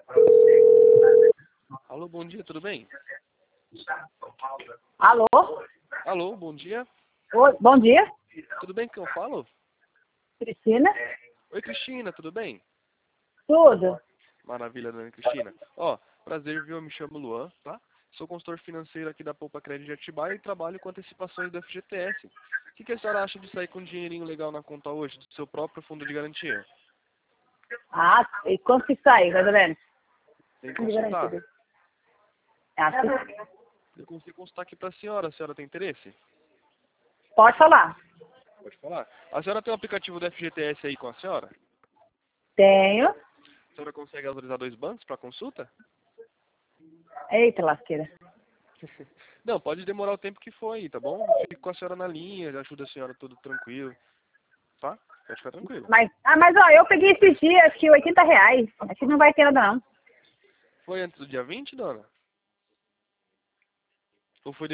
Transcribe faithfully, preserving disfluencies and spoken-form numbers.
Alô, bom dia, tudo bem? Alô? Alô, bom dia. Oi, bom dia. Tudo bem que eu falo? Cristina? Oi, Cristina, tudo bem? Tudo. Maravilha, dona Cristina. Ó, prazer, viu? Eu me chamo Luan, tá? Sou consultor financeiro aqui da Poupa Crédito de Atibaia e trabalho com antecipações do F G T S. O que, que a senhora acha de sair com um dinheirinho legal na conta hoje, do seu próprio fundo de garantia? Ah, e quanto que sai, mais ou menos? Tem que De consultar. garantia. Ah, sim. Eu consigo consultar aqui pra senhora. A senhora tem interesse? Pode falar. Pode falar. A senhora tem o aplicativo do F G T S aí com a senhora? Tenho. A senhora consegue autorizar dois bancos para consulta? Eita, lasqueira. Não, pode demorar o tempo que for aí, tá bom? Fico com a senhora na linha, ajuda a senhora tudo tranquilo, tá? Pode ficar tranquilo. Mas, ah, mas ó, eu peguei esses dias, acho que oitenta reais. Acho que não vai ter nada, não. Foi antes do dia vinte, dona? Ou foi